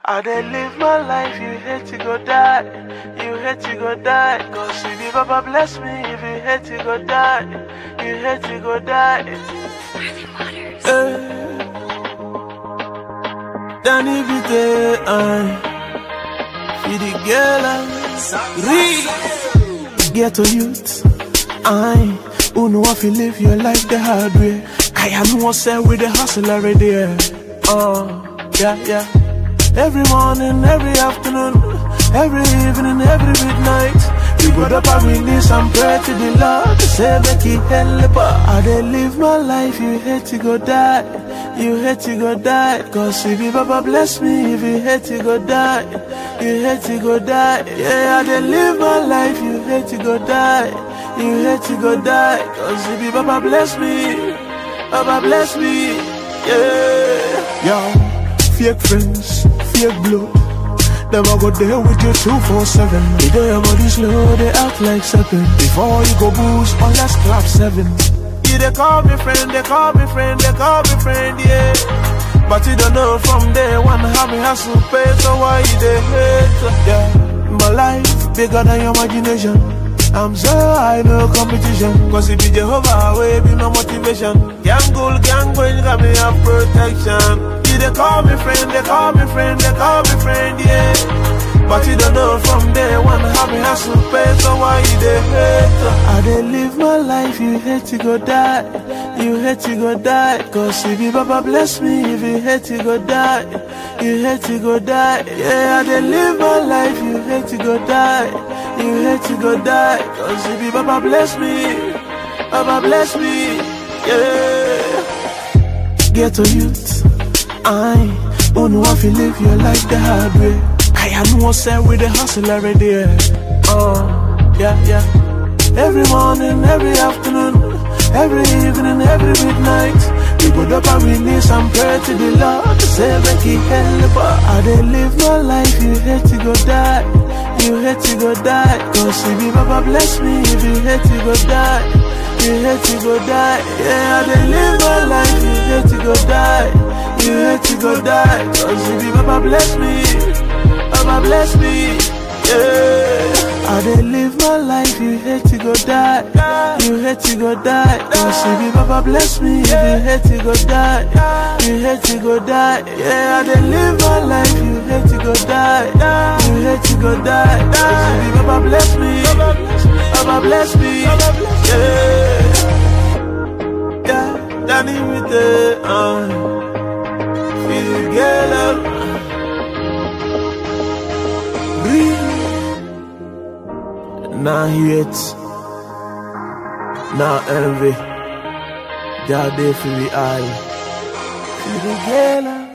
I dey live my life, you hate to go die. You hate to go die. Cause if you Baba bless me, if you hate to go die, you hate to go die. Danny be there, feed the girl and get to youth. Who know if you live your life the hard way. I know what's there with the hustle already. Yeah. Every morning, every afternoon, every evening, every midnight, we go up and we need some prayer to the Lord to say make He help us. I dey live my life, you hate to go die. You hate to go die. Cause if you Baba bless me, if you hate to go die, you hate to go die. Yeah, I dey live my life, you hate to go die. You hate to go die. Cause if you Baba bless me, Baba bless me. Yeah. Yo, fake friends, fake blood. Them I go there with you 247. They do your body slow, they act like 7. Before you go boost, let's clap 7. Yeah, they call me friend, they call me friend, they call me friend, yeah. But you don't know from day one how me hustle pay, so why you they hate? Yeah, my life bigger than your imagination. I'm so high, no competition. Cause it be Jehovah, way be my motivation. Gang goal, gang going, got me have protection. They call me friend, they call me friend, they call me friend, yeah. But you don't know from day one how me hustle pay, so why you they hate? I dey live my life, you hate to go die. You hate to go die. Cause if you Baba bless me, if you hate to go die, you hate to go die. Yeah, I dey live my life, you hate to go die. You hate to go die. Cause if you Baba bless me, Baba bless me, yeah. Get to youth. Who know if you live your life the hard way. I know what's there with the hustle already. Yeah. Every morning, every afternoon, every evening, every midnight, we go up and we need some prayer to the Lord to say make He help us. I dey live my life, you hate to go die. You hate to go die. Cause if you Baba bless me, if you hate to go die, you hate to go die. Yeah, I dey live my life, you hate to go die. You hate to go die. Cause if you Baba bless me, Baba bless me, yeah. I dey live my life, you hate to go die. You hate to go die. Cause if you Baba bless me, if you hate to go die, you hate to go die. Yeah, I dey live my life, you hate to go die. You hate to go die. Cause if you Baba bless me, Baba bless me, yeah. Danny with the feel girl up, breathe. Nah hate, nah envy. God there for the eye. Feel the girl up.